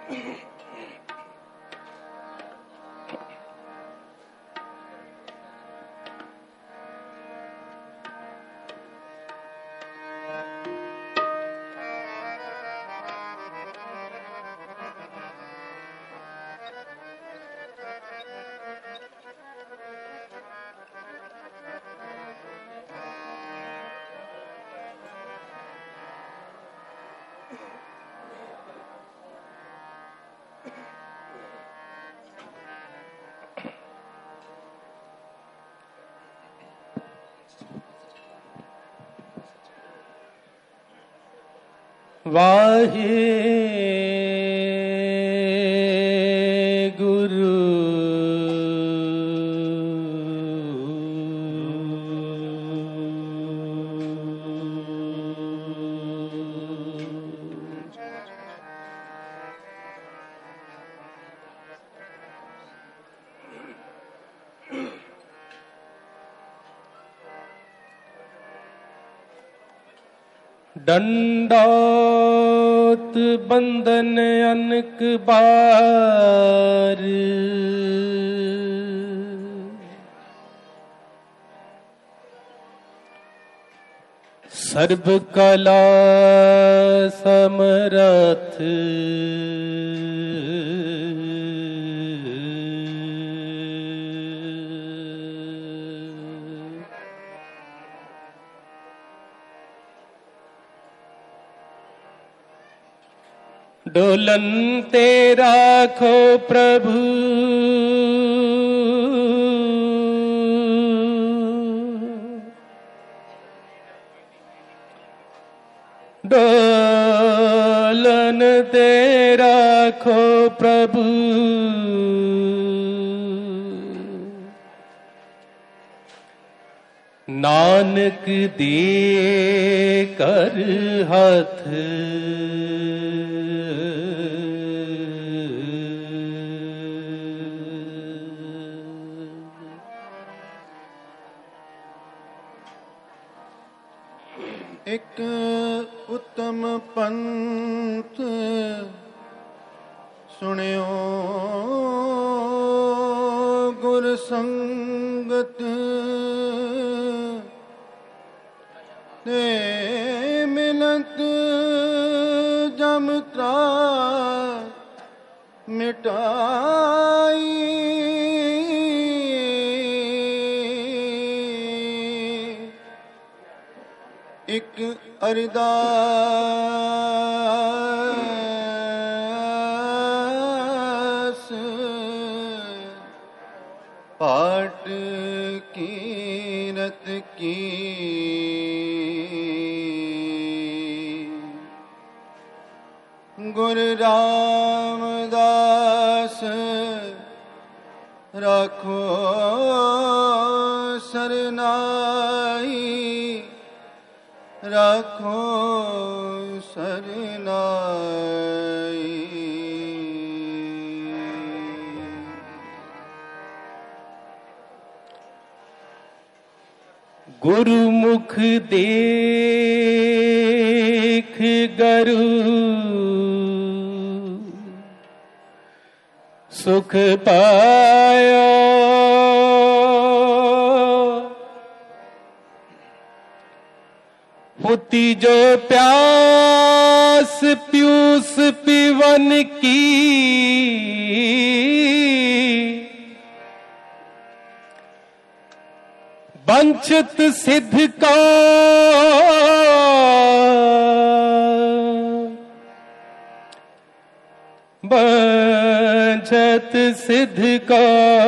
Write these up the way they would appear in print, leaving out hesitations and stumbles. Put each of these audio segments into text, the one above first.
वाहे गुरु दंडौत बंदन अनक बार सर्व कला समरथ डोलन ते राखो प्रभु डोलन ते राखो प्रभु नानक दे कर हाथ एक उत्तम पंथ सुनियो गुर संगत ते मिलत जम त्रास मिटाई एक अरदास पाठ कीरत की गुरु रामदास राखो सरनाई राखो सरनाई। गुरुमुख देख गरु सुख पायो होती जो प्यास पीयूष पीवन की वंचित सिद्ध का वंचित सिद्ध का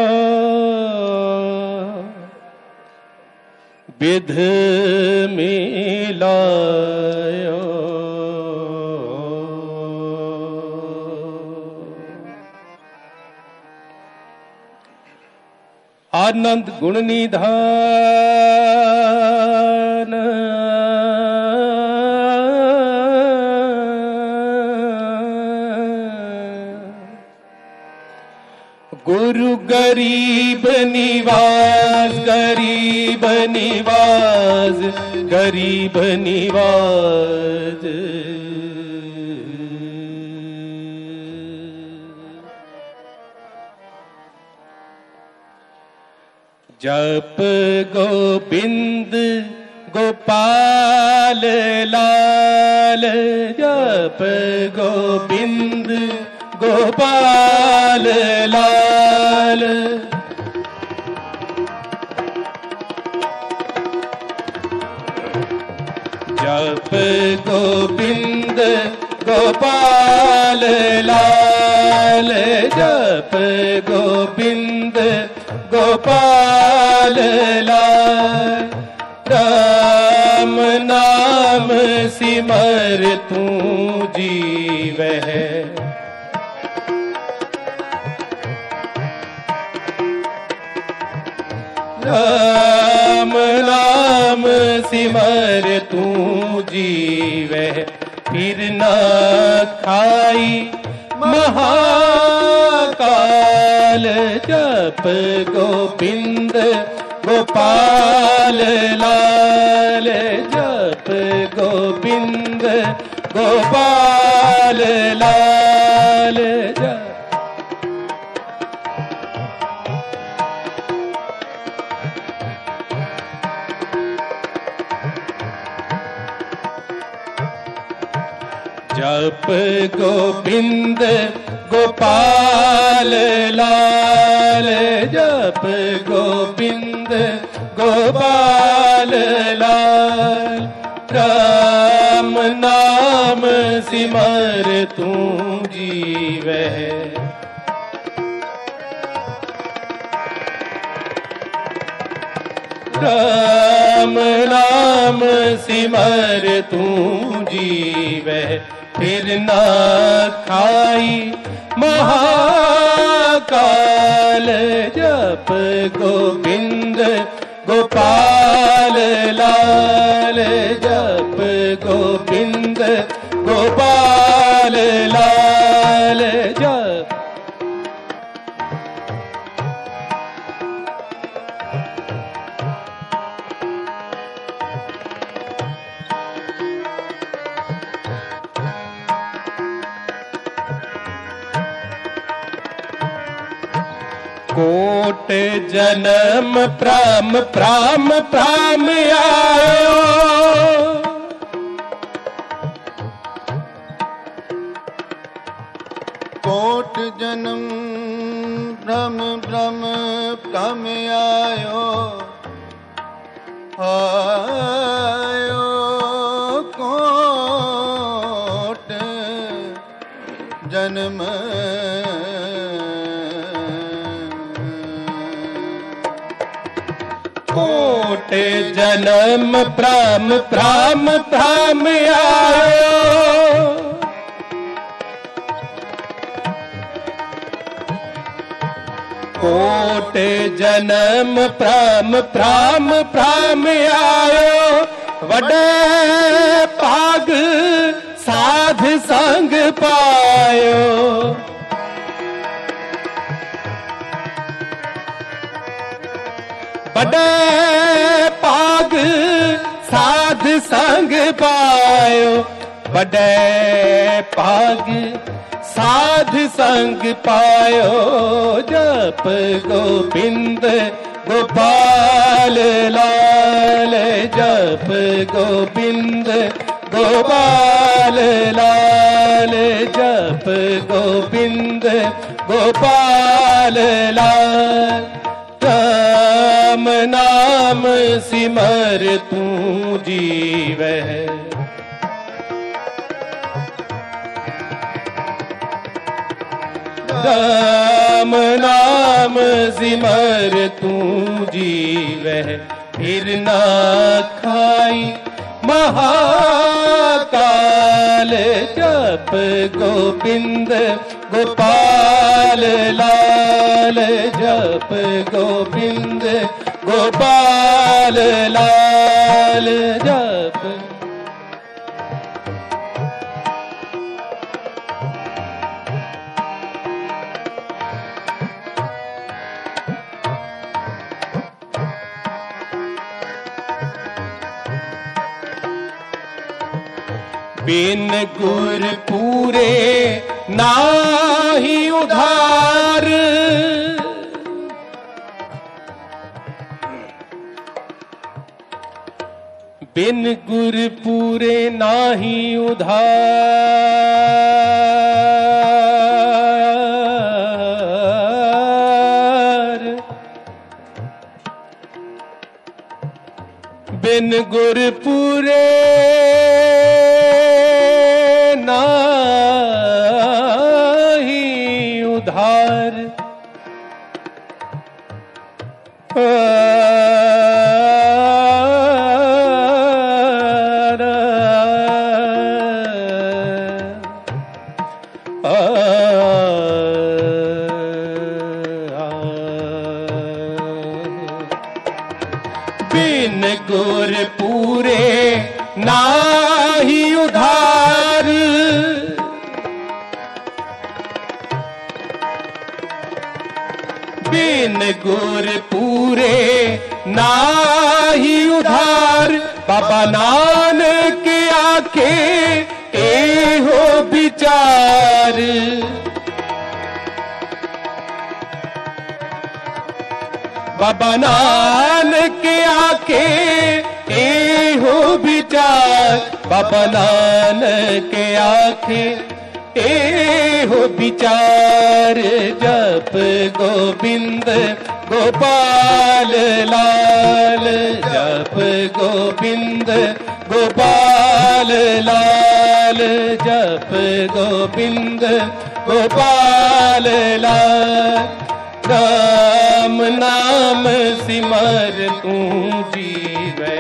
विध मिलायो आनंद गुण निधान गुरु गरीब निवास गरीब निवास गरीब निवास जप गोविंद गोपाल लाल, जप गोविंद गोपाल लाल। जप गोविंद गोपाल लाल, जप गोविंद गोपाल लाल। राम नाम सिमर तू जीवै, राम नाम सिमर तू जीवै, फिर न खाई महाकाल। जप गोविंद गोपाल लाल, जप गोविंद गोपाल लाल। जप गोविंद गोपाल लाल, जप गोविंद गोपाल लाल। राम नाम सिमर तू जीवै, राम नाम सिमर तू जीवै, फिर न खाई महाकाल। जप गोविंद गोपाल लाल, जप गोविंद गोपाल लाल। जप कोट जन्म प्राम प्राम प्राम आयो, कोट जन्म भ्रम भ्रम भ्रम आयो, आयो कोट जन्म कोट जन्म प्राम प्राम प्राम आयो, कोट जन्म प्राम प्राम प्राम आयो। वडे पाग साध संग पायो, बड़े पाग साध संग पायो, बड़े पाग साध संग पायो। जप गोविंद गोपाल लाल, जप गोविंद गोपाल लाल, जप गोविंद गोपाल लाल। राम नाम सिमर तू जीवै, राम नाम सिमर तू जीवै, फिर न खाई महाकाल। जप गोविंद गोपाल लाल, जप गोविंद गोपाल लाल। जप बिन गुर पूरे नाहि उधार, बिन गुर पूरे नाही उधार, बिन गुर पूरे नाही उधार। बिन गुर पूरे नाही उधार, बिन गुर पूरे नाही उधार। बाबा नानक आखे एहो विचार, बाबा नानक आखे एहो विचार, बाबा नानक आखे एहो विचार। जप गोविंद गोपाल लाल, जप गोविंद गोपाल लाल, जप गोविंद गोपाल लाल। राम नाम सिमर तू जीवै,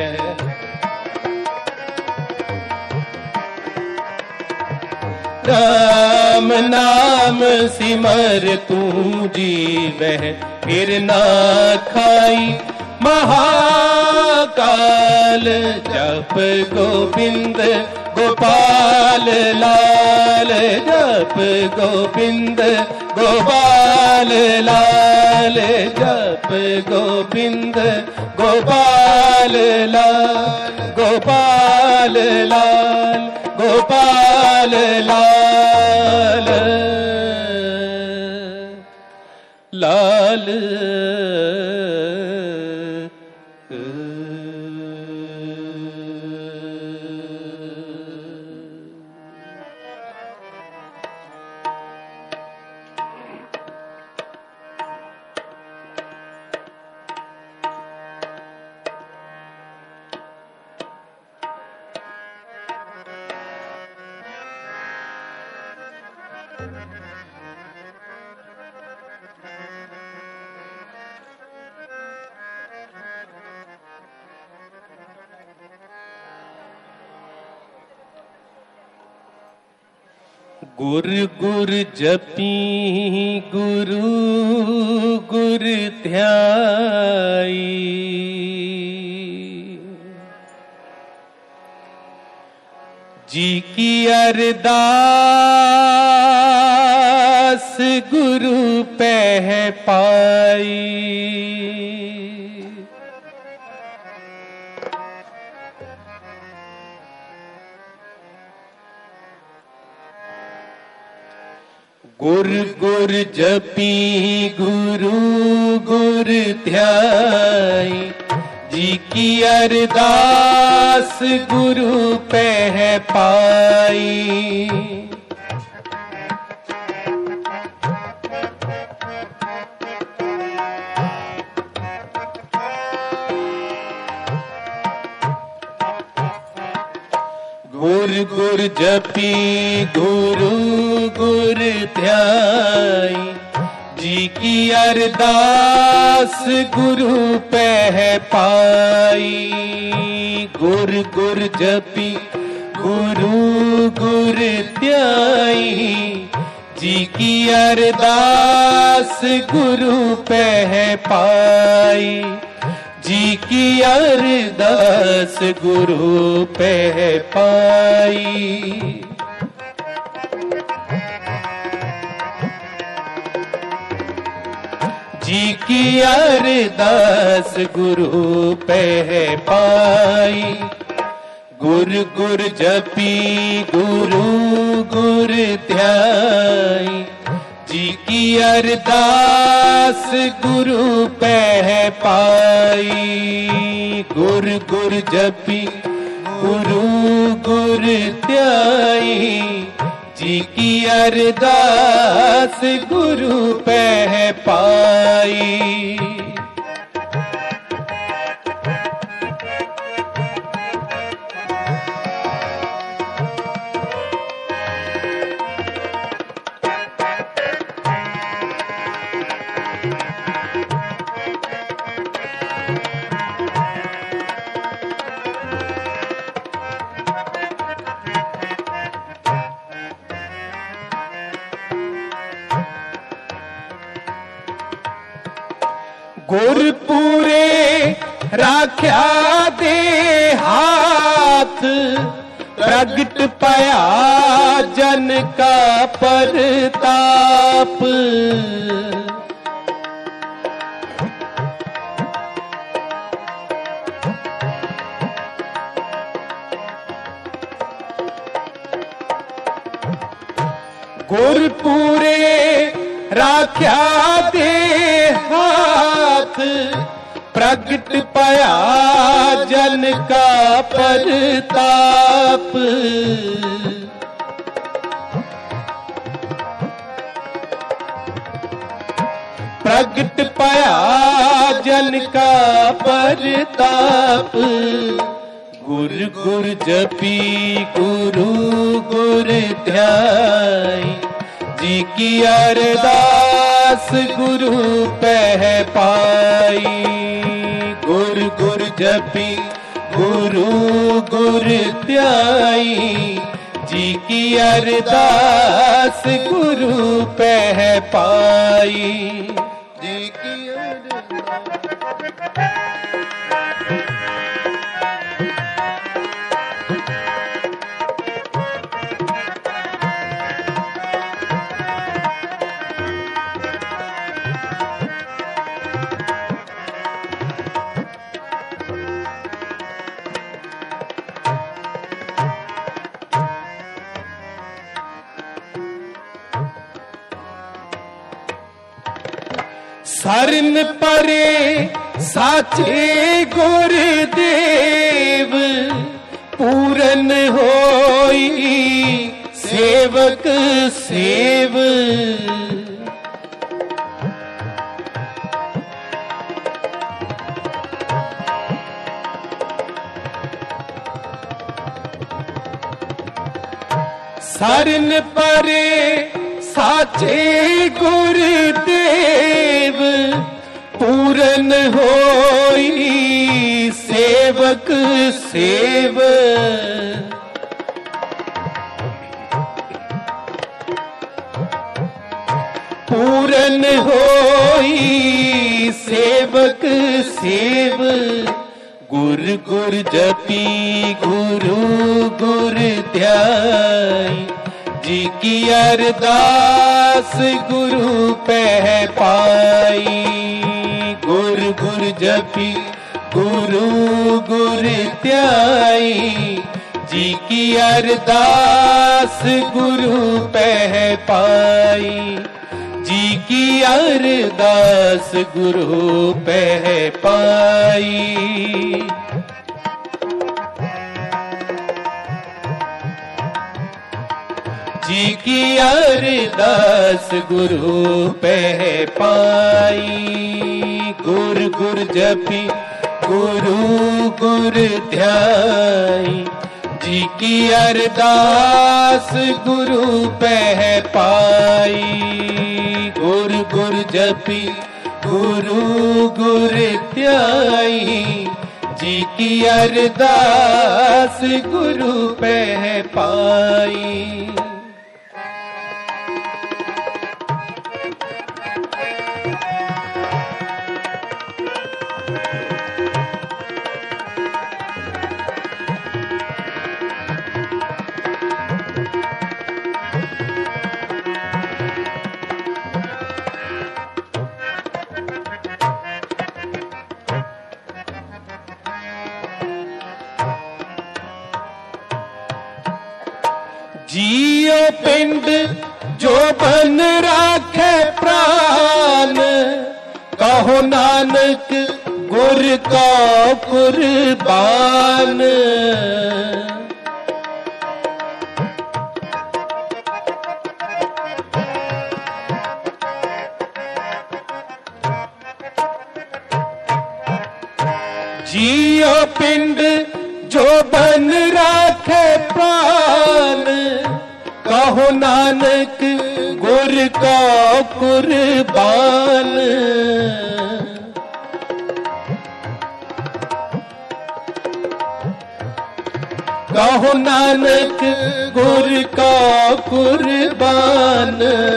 राम नाम सिमर तू जीवै। फिर ना खाई महाकाल, जप गोविंद गोपाल लाल, जप गोविंद गोपाल लाल, जप गोविंद गोपाल लाल, गोपाल लाल, गोपाल लाल लाल। गुर गुर जपी गुरु गुर ध्याई, जी की अरदास गुरु पह पाई। गुर गुर जपी गुरु गुर ध्याई, जी की अरदास गुरु पह पाई। गुर गुर जपी गुरु गुर ध्याई, जी की अरदास गुरु पह पाई। गुर गुर जपी गुरु गुर ध्याई, जी की अरदास गुरु पह पाई। जी की अरदास गुरु पह पाई। जी की अरदास गुरु पह पाई। गुर गुर जपी गुरु गुर ध्याई, जी की अरदास गुरु पह पाई। गुर गुर जपी गुरु गुर त्याई, जी की अरदास गुरु पह पाई। गुरपुरे राख्या दे हाथ, प्रगट पाया जन का परताप। गुरपुरे राख्या दे हाथ, प्रगट पाया जन का परताप। प्रगट पाया जन का परताप। गुर गुर जपी गुरु गुर ध्याई, जी की अरदास गुरु पह पाई। गुर गुर जपी गुरु गुर ध्याई, जी की अरदास गुरु पह पाई। जी की शरण परे साचे गुरदेव, पूरन होई सेवक सेव। शरण परे साचे गुरदेव, पूरन होई सेवक सेव। पूरन होई सेवक सेव। गुर गुर जपी गुरु गुर ध्याई, जी की अरदास गुरु पह पाई। गुर गुर जपी गुरु गुर ध्याई, जी की अरदास गुरु पह पाई। जी की अरदास गुरु पह पाई। जी की अरदास गुरु पह पाई। गुर गुर जपी गुरु गुर ध्याई, जी की अरदास गुरु पह पाई। गुर गुर जपी गुरु गुर ध्याई, जी की अरदास गुरु पह पाई। जियो पिंड जो बन राखे प्राण, कहो नानक गुर का कुर्बान। जियो पिंड जो बन राखे प्राण, कहो नानक गुर का कुर्बान। कहो नानक गुर का कुर्बान।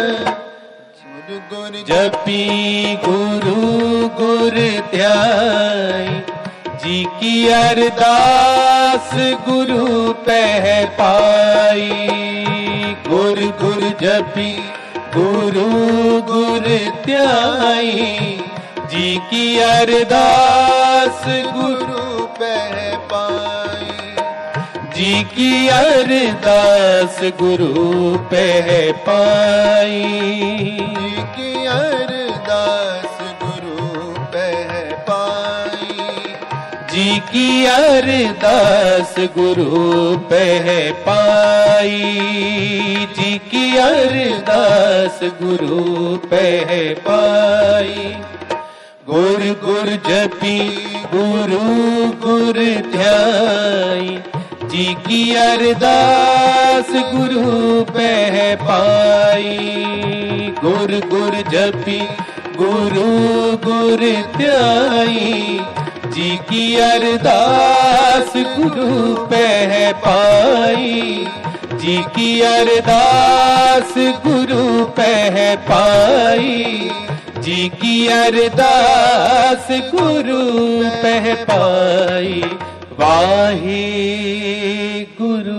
जपी गुरु गुर ध्याई, जी की अरदास गुरु पह पाई। गुर गुर जपी गुरु गुर ध्याई, जी की अरदास गुरु पह पाई। जी की अरदास गुरु पह पाई। जी की अरदास गुरु पह पाई। जी की अरदास गुरु पह पाई। जी की अरदास गुरु पह पाई। गुर गुर जपी गुरु गुर ध्याई, जी की अरदास गुरु पह पाई। गुर गुर जपी गुरु गुर ध्याई, जी की अरदास गुरु पह पाई। जी की अरदास गुरु पह पाई। जी की अरदास गुरु पह पाई। वाहे गुरु।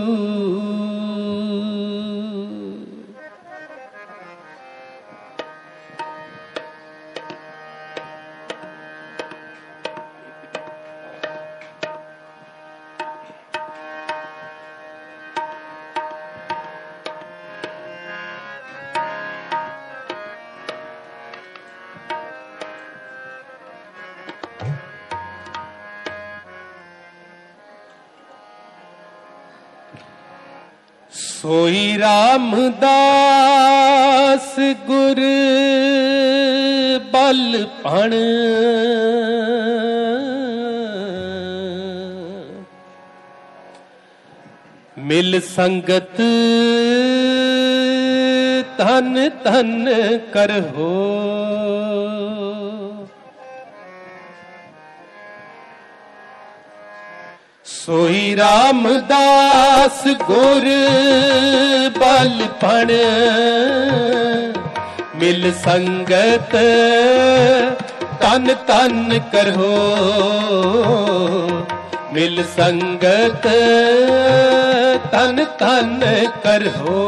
सोई रामदास गुर बलपण, मिल संगत धन धन करहो। सोई रामदास गुर बलपण, मिल संगत तन तन करहो। मिल संगत तन तन करहो।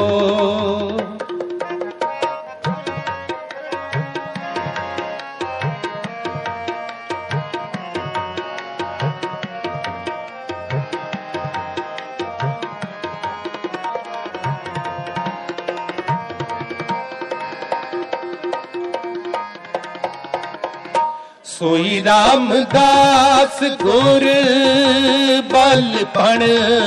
सोई रामदास गुर बलपण,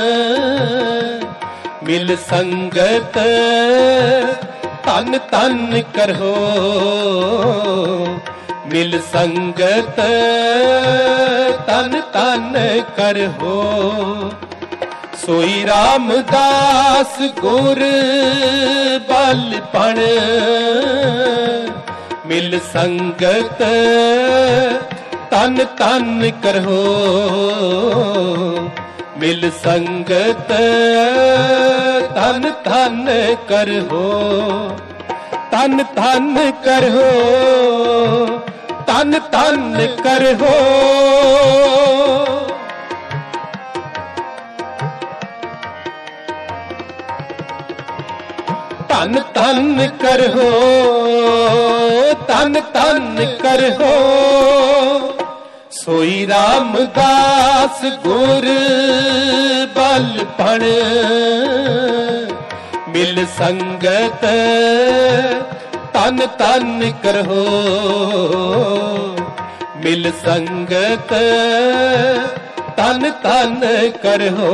मिल संगत तन तन करहो। मिल संगत तन तन करहो। सोई रामदास गुर बलपण, मिल संगत तन तन करहो। मिल संगत तन तन करहो। तन तन करहो। तन तन करहो। तन तन करहो। तन तन करहो। सोई रामदास गुर बलपण, मिल संगत तन तन करहो। मिल संगत तन तन करहो।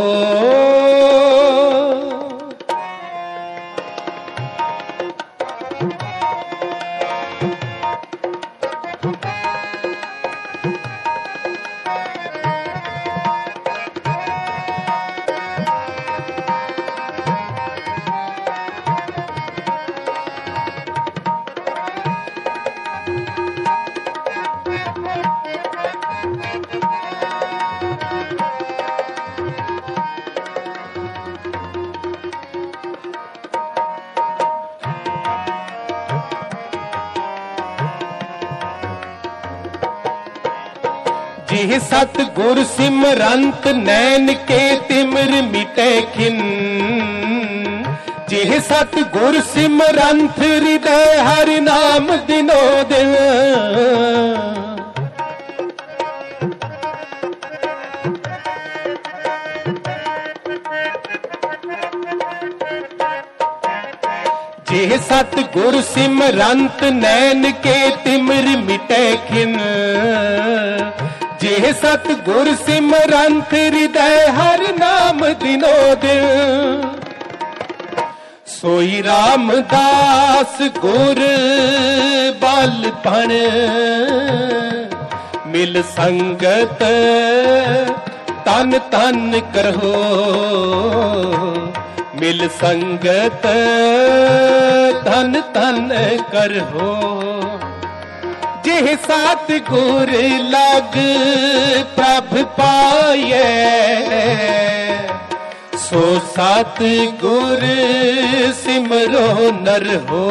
जिह सतगुर सिमरंत नैन के तिमिर मिटे खिन। जिह सतगुर सिमरंत हृदय हरि नाम दिनो दिन। जिह सतगुर सिमरंत नैन के तिमिर मिटे खिन। जिह सतगुर सिमरंत हृदय हर नाम दिनो दिन। सोई रामदास गुर बालपण मिल संगत तन तन करहो। मिल संगत तन तन करहो। जिह सतगुर लग प्रभ पाए सो सतगुर सिमरो नर हो।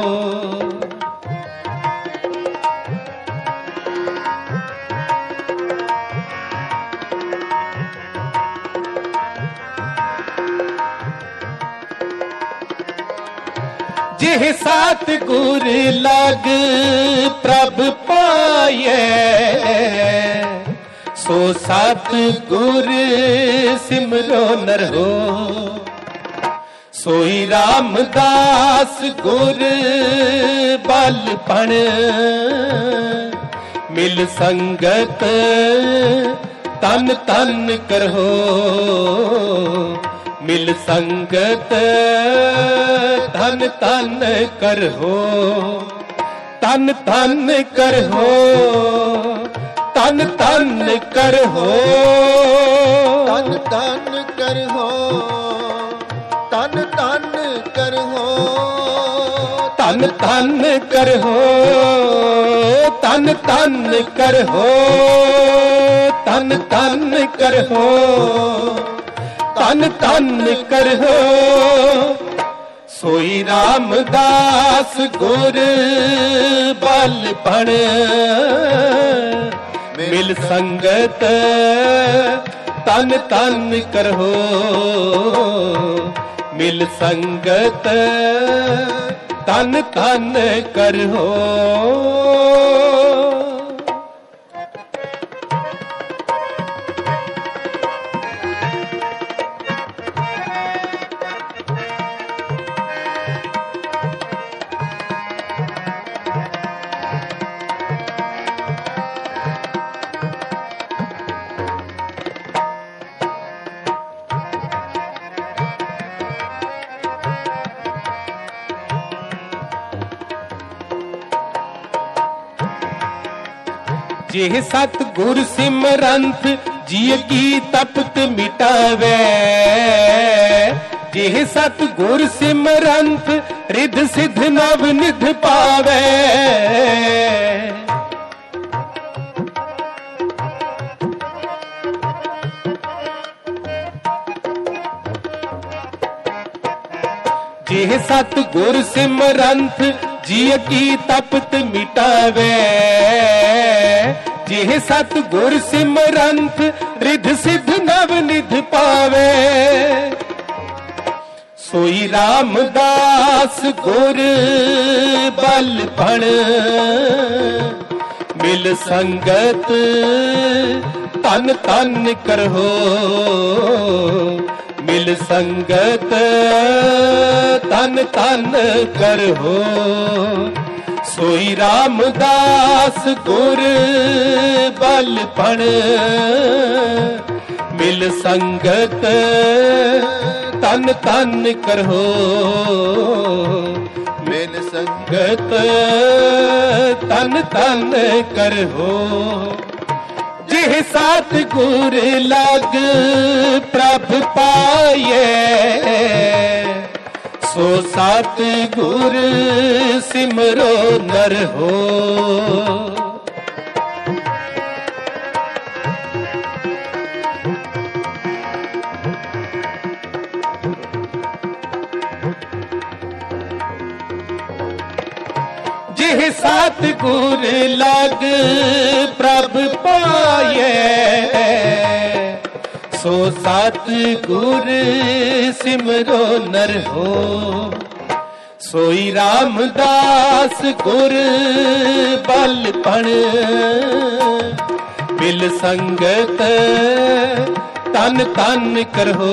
जिह सतगुर लग प्रभ पाए सो सतगुर सिमरो नर हो। सोई रामदास गुर बालपण मिल संगत तन तन करहो। मिल संगत तन तन करहो। तन तन करहो। तन तन करहो। तन तन करहो। तन तन करहो। तन तन करहो। तन तन करहो। तन तन करहो। तन तन करहो। सोई रामदास गुर बालपण मिल संगत तन तन करहो। मिल संगत तन तन करहो। जिह सतगुर सिमरंत जिय की तपत मिटावे। जिह सतगुर सिमरंत रिध सिद्ध नव निध पावे। जिह सतगुर सिमरंत जिय की तपत मिटावे। जिह सतगुर सिमरंत रिध सिद्ध नव निध पावे। सोई रामदास गुर बालपण मिल संगत तन तन करहो। मिल संगत तन तन करहो। सोई रामदास गुर बलपण मिल संगत तन तन करहो मिल संगत तन तन करहो जिह सात गुर लग प्रभ पाए सो सात गुर सिमरो नर हो जिह सात गुर लग प्रभ पाए सो सात गुर सिमरो नर हो सोई रामदास गुर बलपण मिल संगत तन तन करहो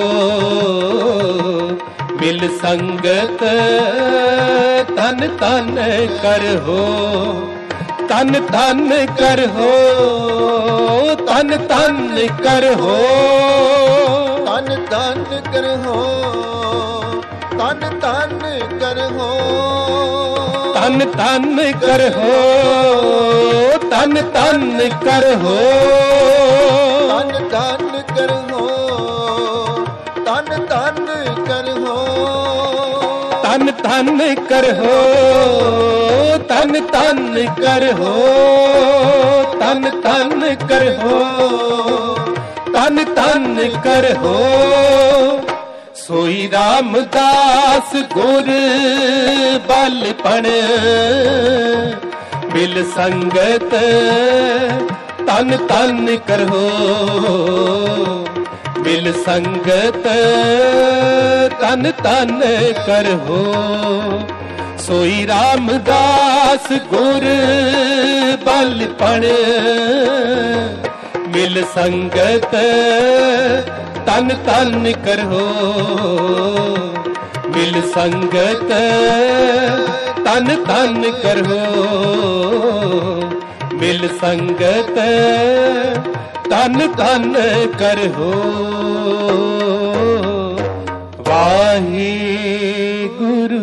मिल संगत तन तन करहो तन तन करहो तन तन करहो तन तन करहो तन तन करहो तन तन करहो तन तन करहो तन तन करहो तन तन करहो तन तन करहो तन तन करहो तन तन करहो तन तन करहो सोई रामदास गुर बलपण मिल संगत तन तन करहो मिल संगत तन तन करहो सोई रामदास गुर बलपण मिल संगत तन तन करहो मिल संगत तन तन करहो मिल संगत तन तन करहो वाहे गुरु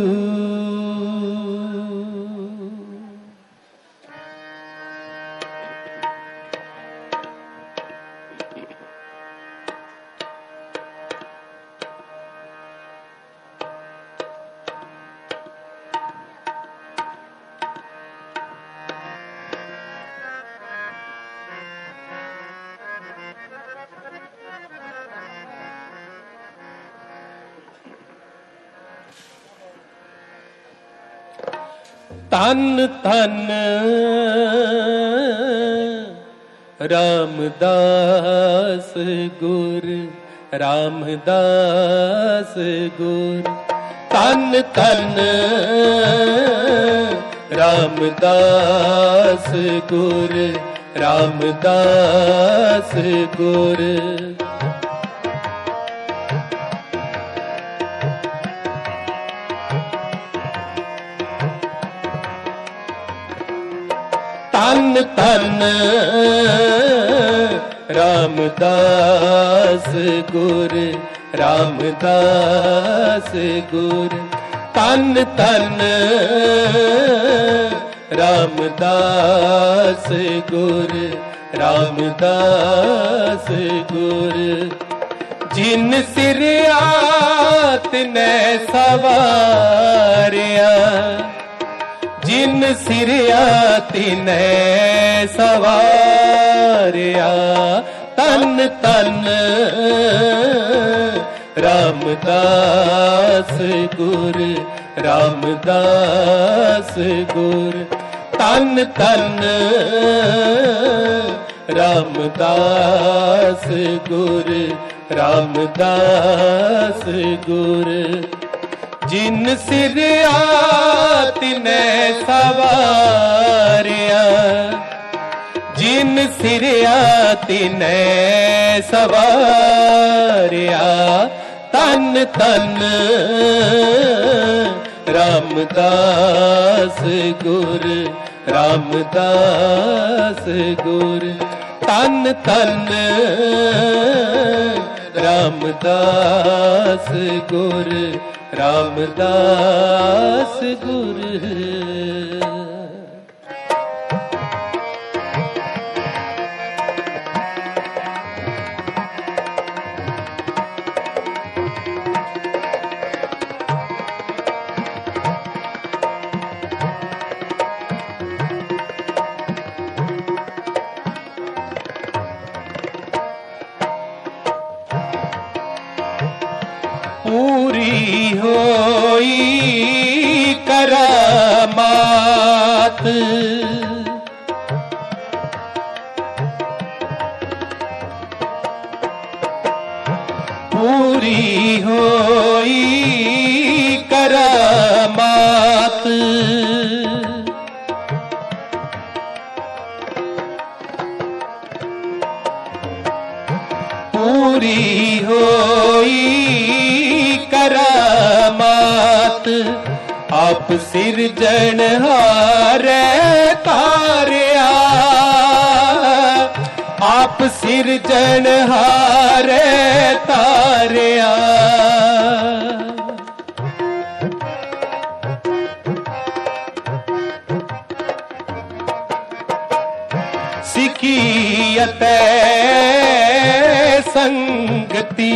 तन तन रामदास गुर रामदास गुर तन तन रामदास गुर रामदास गुर तन तन रामदास गुर रामदास गुर तन तन रामदास गुर रामदास गुर जिन सिरिया तिने सवारिया जिन सिरिया तिने सवारिया तन तन रामदास गुर रामदास गुर तन तन रामदास गुर रामदास गुर जिन सिरिया तिने सवारिया जिन सिरिया तिने सवारिया तन तन रामदास गुर रामदास गुर तन तन रामदास गुर रामदास गुर। पूरी होई करामात पूरी होई करामात पूरी होई करामात आप सिरजनहारे तारिया आप सिरजनहारे तारिया सिकियत संगति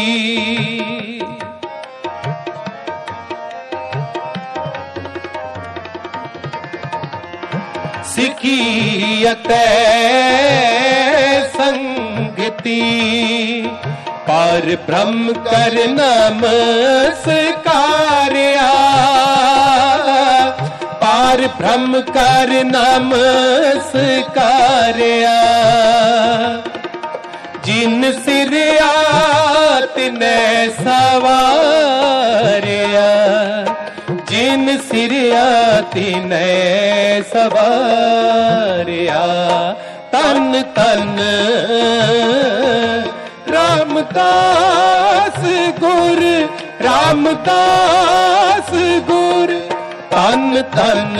सिकियत संगति पार ब्रह्म कर नमस्कारिया पार ब्रह्म कर नमस्कारिया जिन सिरिया तिने सवारिया जिन सिरिया तिने सवारिया तन तन रामदास गुर रामदास गुर तन तन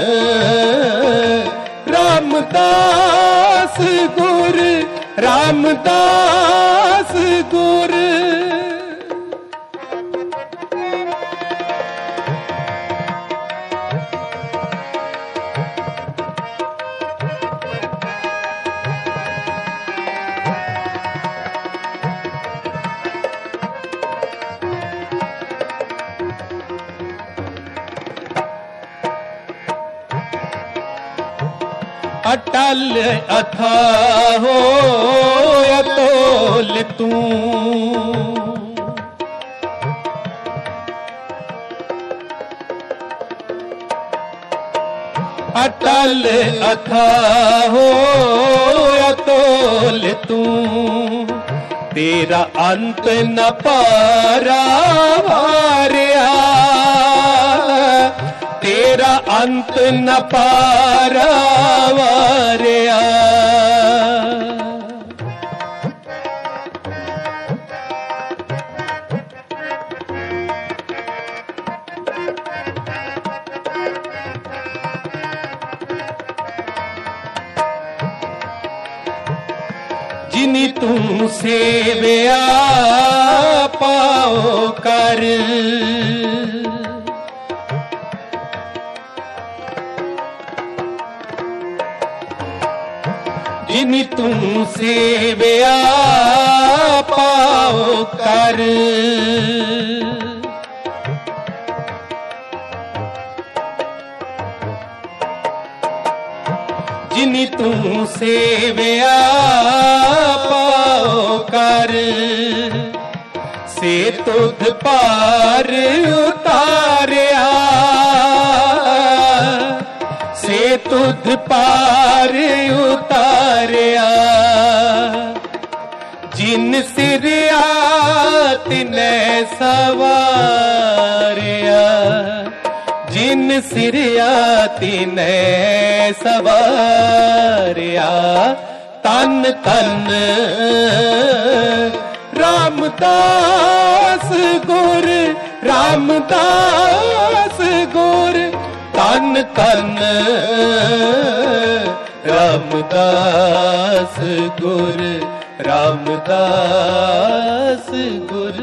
रामदास गुर रामदास गुर। अटल अथाहो अतोल तू अटल अथाहो अतोल तू तेरा अंत न पारा वारिया तेरा अंत न पारा वारिया जिनी तू सेवया पाओ कर जिनी तू सेवया पाओ कर जिनी तू सेवया पाओ कर से तुध पार उतारिया से तुध पार उतारिया जिन सिरिया तिने सवारिया जिन सिरिया तिने सवारिया तन तन रामदास गुर रामदास गुर तन तन रामदास गुर रामदास गुर।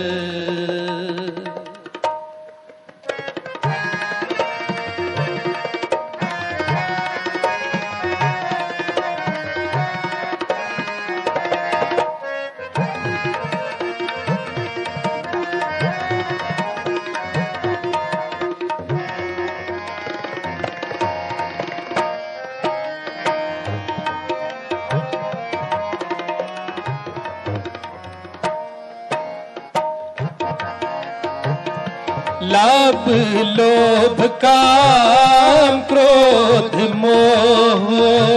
लाभ लोभ काम क्रोध मोह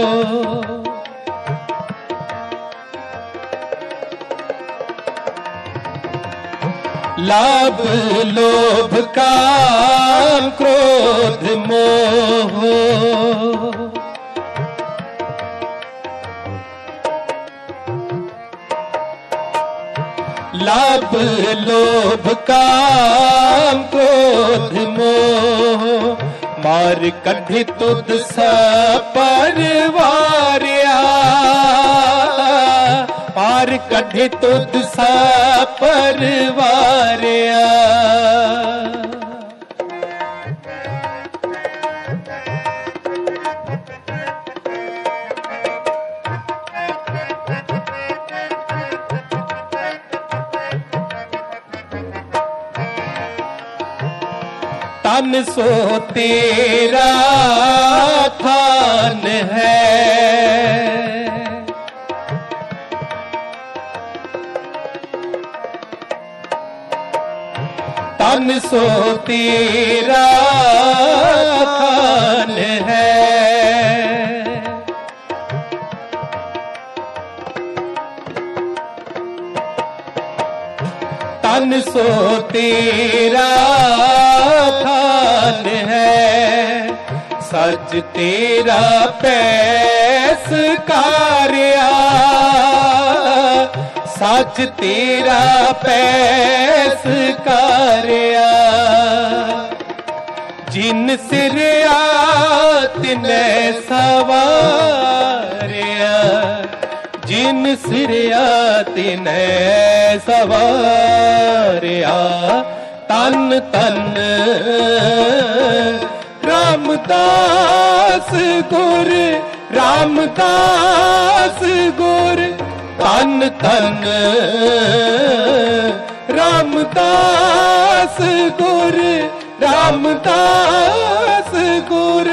लाभ लोभ काम क्रोध मोह लाभ लोभ काम क्रोध मोह मार कढि तुद सपरवारिया मार कढि तुद सपरवारिया। तन सो तेरा थान है तन सो तेरा थान है तन सो तेरा थान है सच तेरा पैस कार्या सच तेरा पैस कार्या। जिन सिरिया तिने सवारिया जिन सिरिया तिने सवारिया। तन तन रामदास गुर रामदास गुर तन तन रामदास गुर रामदास गुर।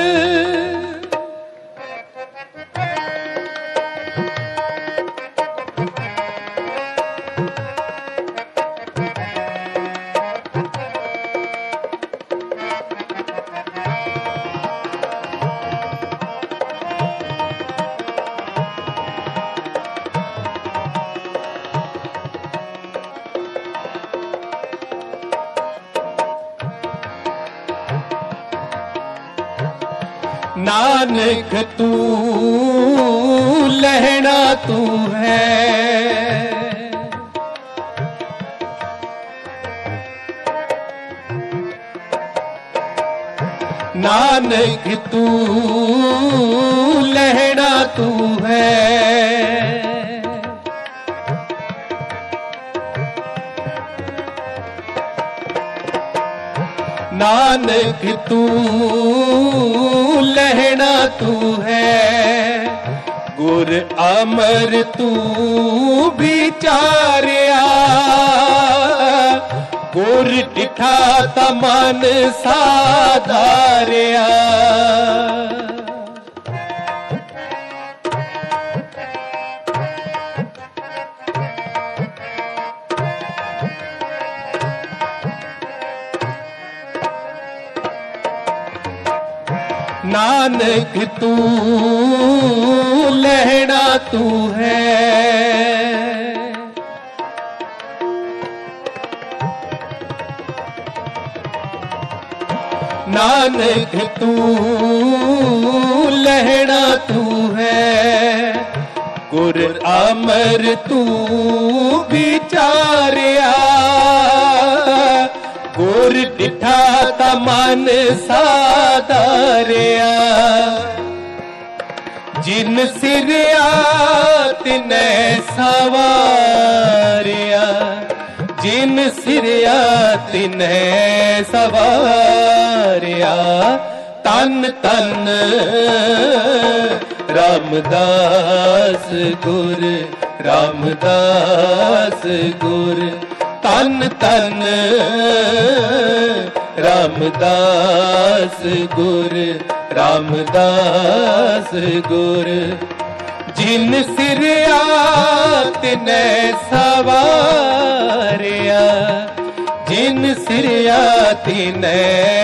नानक तू लहना तू है नानक तू लहना तू है नानक तू लहना तू है गुर अमर तू विचारिया गुर डिठा तमन साधारिया नानक तू लहना तू है नानक तू लहना तू है गुर अमर तू विचारिया गुर डिठा ता मन साधारिया जिन सिरिया तिने सवारिया जिन सिरिया तिने सवारिया तन तन रामदास गुर रामदास गुर तन तन रामदास गुर रामदास गुर जिन सिरिया तिने सवारिया जिन सिरिया तिने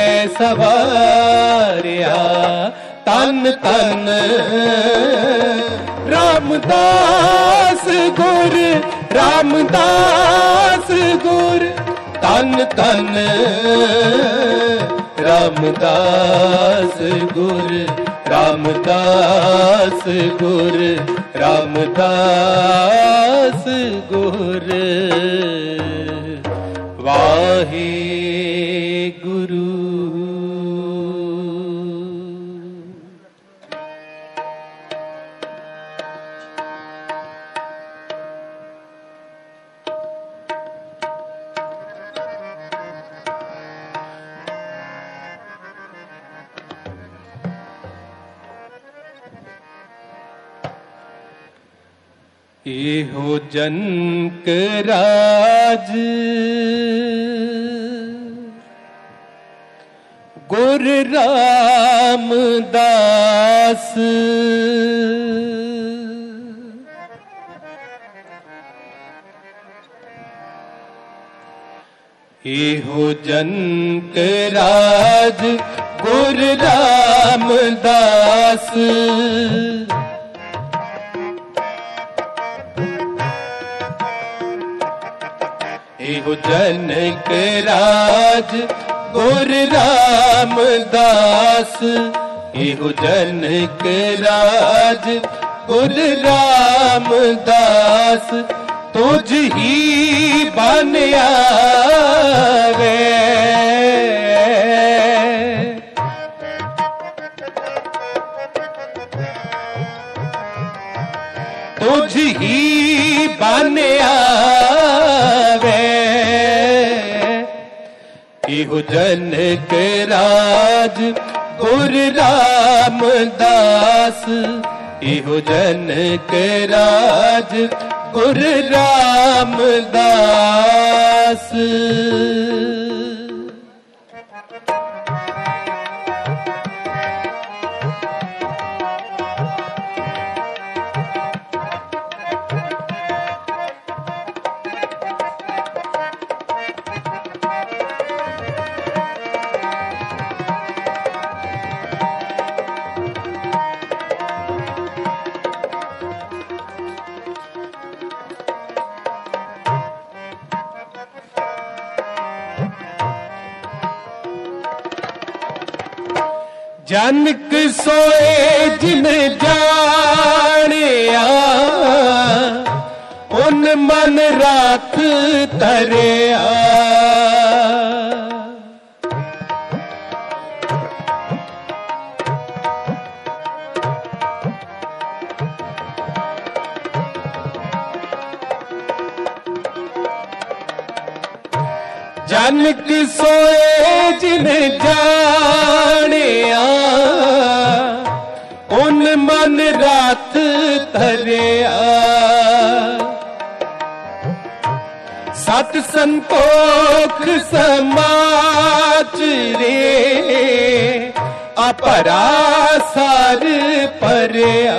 सवारिया तन तन रामदास गुर रामदास गुर तन तन रामदास गुर रामदास गुर रामदास गुर वाहे गुरु। एहो जनक राज गुर रामदास एहो जनक राज गुर रामदास एहो जनक राज गुर रामदास एहो जनक राज गुर रामदास तुझ ही बन आवे तुझ ही बन आवे एहो जनक राज गुर रामदास एहो जनक राज गुर रामदास जनक सोए जिन जानिया उन मन रात तरिया जनक सोए जिन जानिया उन मन रात धरिया सत संतोख समाच रे अपरा सार परया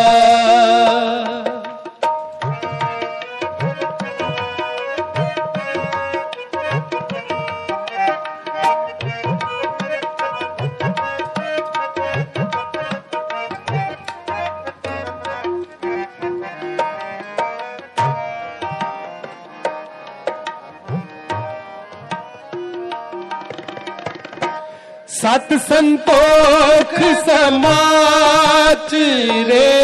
सत संतोख समाच रे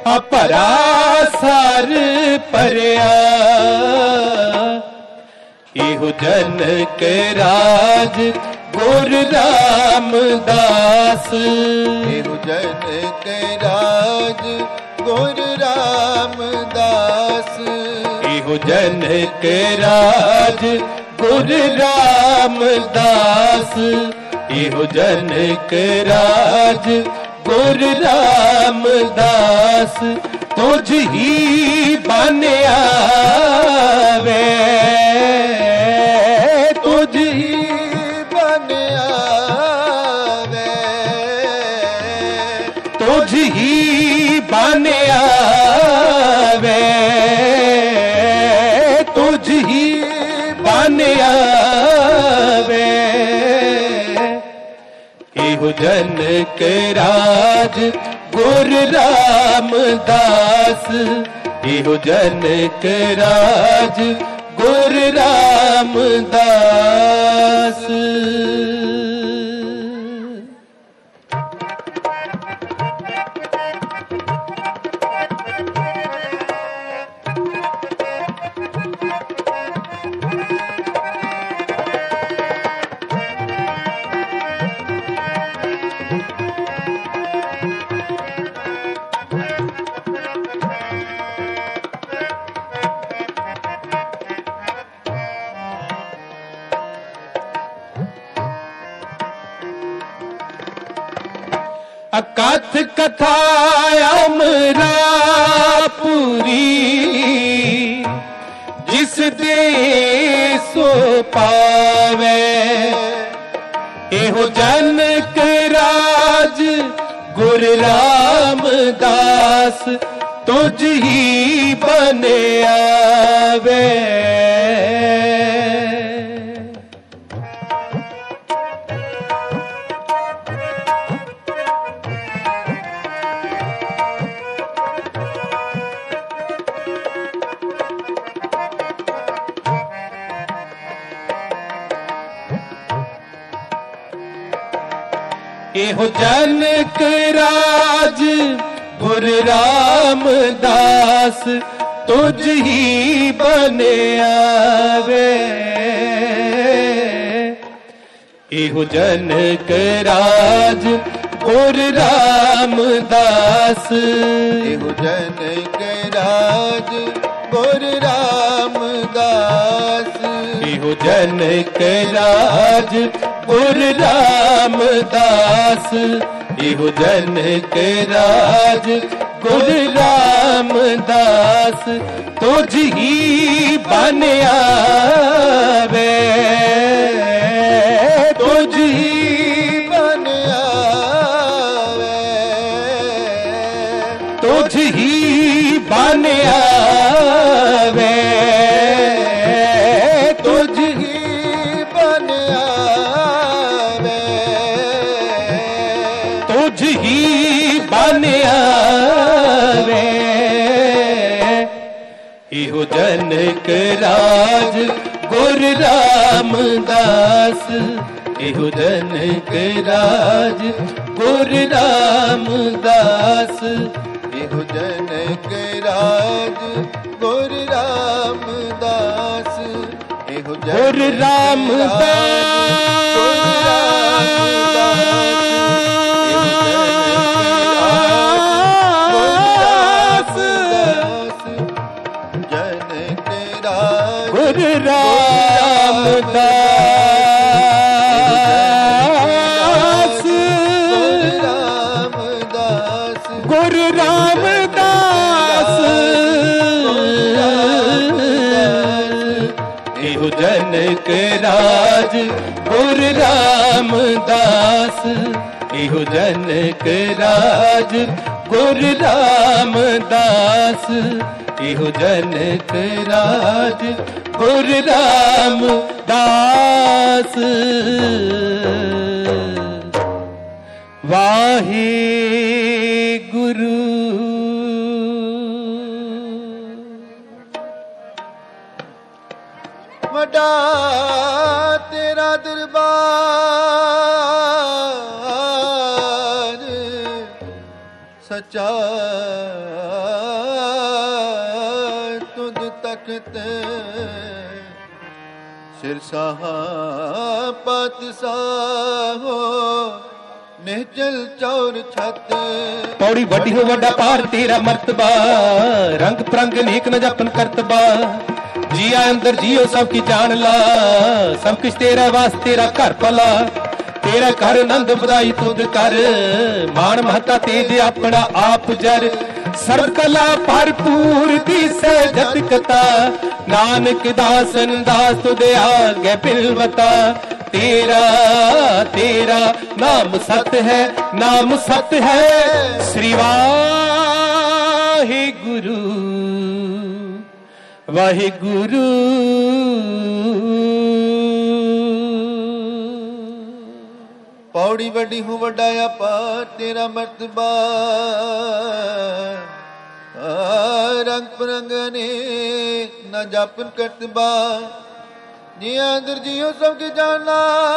अपरा सार परया इहु जनक राज गुरु रामदास। इहु जनक राज गुरु रामदास। इहु जनक राज गुरु रामदास। इहु जनक राज गुरु रामदास। तुझ ही बन आवे, तुझ ही बन आवे, तुझ ही बन आवे, तुझ ही बन आवे। इहु जनक राज गुरु रामदास। इहु जनक राज गुरु रामदास। अकथ कथा अमरापुरी, जिस दे सो पावे। एहो जनक राज गुरु रामदास, तुझ ही बन आवे। एहो जनक राज गुरु रामदास, तुझ ही बन आवे। एहो जनक राज गुरु रामदास। एहो जनक राज गुरु रामदास। एहो जनक राज गुरु रामदास। इहु जनक राज गुरु रामदास, तुझ ही बन आवे, तुझ ही बन आवे, तुझ ही बन आवे, तुझ ही बन आवे, तुझ ही बन आवे। इहु जनक राज गुरु रामदास। इहु जनक राज गुरु रामदास। इहु जनक राज गुरु रामदास। इहु गुरु रामदास, जनक राज गुरु रामदास, गुरु रामदास। इहु जनक राज गुरु रामदास। इहु जनक राज गुरु रामदास। इहु जनक राज गुरु रामदास। वाहे गुरु। वड्डा तेरा दरबार, सच्चा तुझ तख्त ਸਿਰਸਾਹਾ ਪਤ ਸਾਹੋ ਨਿਹਚਲ ਚੌਰ ਛਤ। पौड़ी वड्डी हो वड्डा पार तेरा मर्तबा, रंग परंग नेक न जपन करतबा। जिया अंदर जियो सब की जान ला, सब कुछ तेरा वास तेरा घर भला। तेरा घर नंद बधाई तुद कर, मान महता तेज अपना आप जर। सर्व कला भरपूर दिसै जत कथा, नानक दासन दास तुदे आगे बिलवता। तेरा तेरा नाम सत है, नाम सत है। श्री वाहिगुरु वाहिगुरु। पौड़ी वड्डी हूँ वड्डाया पार तेरा मर्तबा, रंग परंग अनेक न जापन करतबा। जिया अंदर जियो सबके जाना,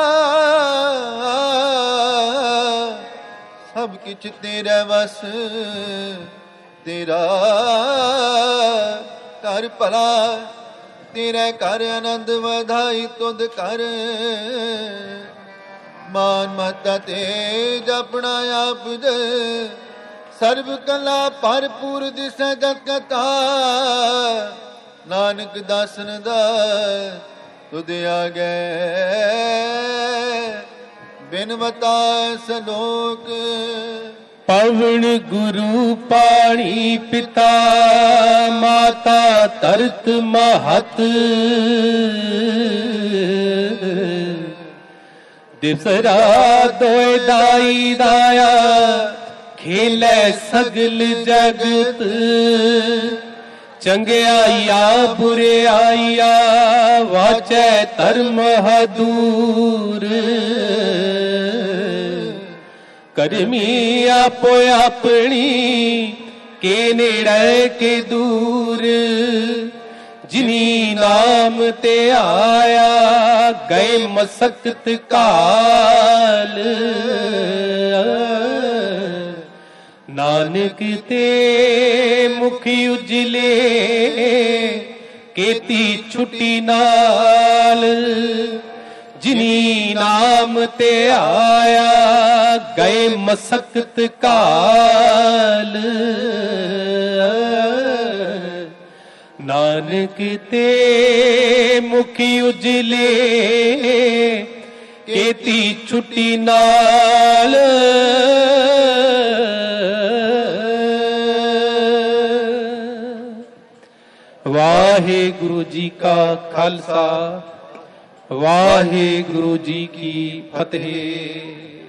सब किछ तेरा वस। तेरा कर भला, तेरा कर आनंद वधाई तुद कर। मान महता तेज अपना आप दे, सर्व कला भरपूर दिसै जत कथा। नानक दासन दा तुद आगे बिनवता सलोक। पवन गुरु पाणी पिता, माता तरत महत। दिवसरा दोए दाई दाया, खेलै सगल जगत। चंगियाईया बुरे आईया, वाचै धर्म हदूर। करमी आपो अपनी, के नेड़े के दूर। जिनी नाम ते आया, गए मसकत काल। नानक ते मुखी उजले, केती छुट्टी नाल। जिनी नाम ते आया, गए मसकत काल। नानक ते मुखी उजले, केती छुट्टी नाल। वाहिगुरु जी का खालसा, वाहिगुरु जी की फतेह।